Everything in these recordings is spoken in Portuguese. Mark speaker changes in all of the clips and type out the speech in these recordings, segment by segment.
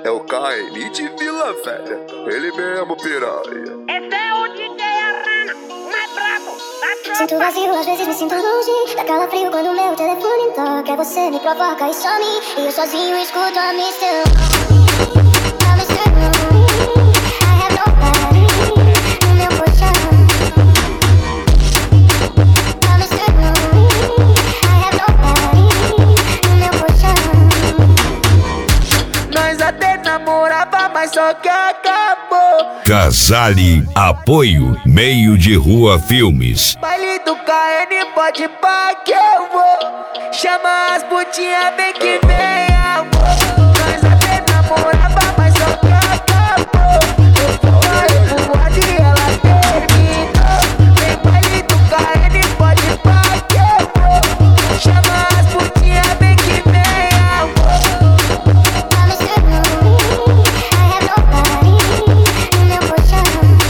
Speaker 1: É o KN de Vila Velha, ele mesmo piranha.
Speaker 2: Esse é o DJ Arana, o mais brabo da tropa.
Speaker 3: Sinto vazio, às vezes me sinto longe. Dá calafrio quando meu telefone toca. Você me provoca e some, e eu sozinho escuto a Mr. I have nobody no meu colchão. Mr. I have nobody no meu colchão.
Speaker 4: Nós até namorava, mas só que acabou.
Speaker 5: Casale, apoio, Meio de Rua Filmes.
Speaker 4: Baile do KN, pode pá que eu vou. Chama as putinhas, vem que vem, amor. Nós até namorava, mas só que acabou. Eu fui voado e ela terminou. Vem baile do KN, pode pá que eu vou. Chama as putinhas, vem que vem, amor.
Speaker 3: Mr. I have nobody no meu colchão.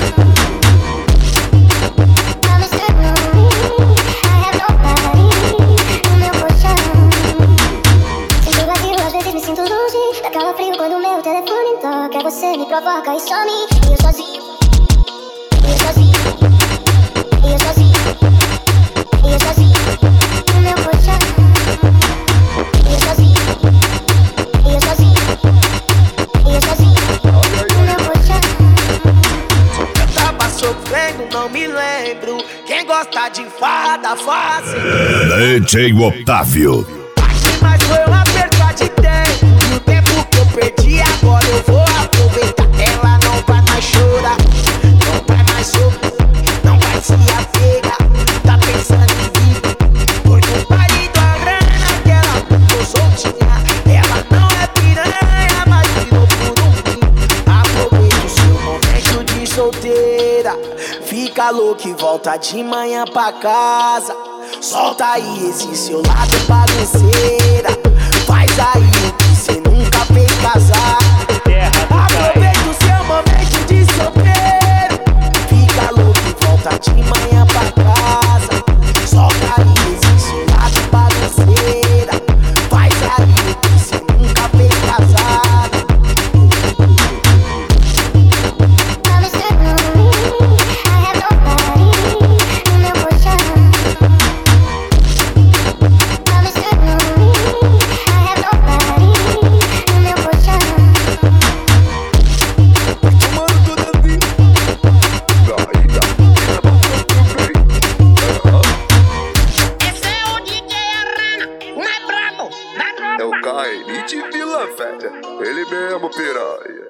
Speaker 3: Mr. I have nobody no meu colchão. Sinto vazio, às vezes me sinto longe. Dá calafrio quando meu telefone toca. Você me provoca e some, e eu sozinho. E eu sozinho. E eu sozinho. E eu sozinho no meu colchão. E eu sozinho. E eu sozinho. E eu sozinho no meu colchão.
Speaker 4: Eu tava sofrendo, não me lembro. Quem gosta de farda, fácil.
Speaker 5: DJ Otávio.
Speaker 4: Mas foi uma perda de tempo. E o tempo que eu perdi, agora eu vou aproveitar. Ela não vai mais chorar, não vai mais sofrer, não vai se apegar. Tá pensando em vida, porque o marido a grana que ela ficou soltinha. Ela não é piranha, mas virou por um fim. Aproveita o seu momento de solteira. Fica louco e volta de manhã pra casa. Solta aí esse seu lado bagunceira. Faz aí o que cê nunca fez casar. Aproveita o seu momento de solteiro. Fica louco e volta de manhã pra casa. Solta aí esse seu lado bagunceira. Faz aí o que cê nunca fez casar.
Speaker 3: Mr. I have nobody no meu colchão. Mr. I have nobody no meu colchão.
Speaker 1: Tomando toda a vida.
Speaker 2: Esse é o DJ Arana, o mais brabo da tropa.
Speaker 1: É o KN de Vila Velha, ele mesmo piranha.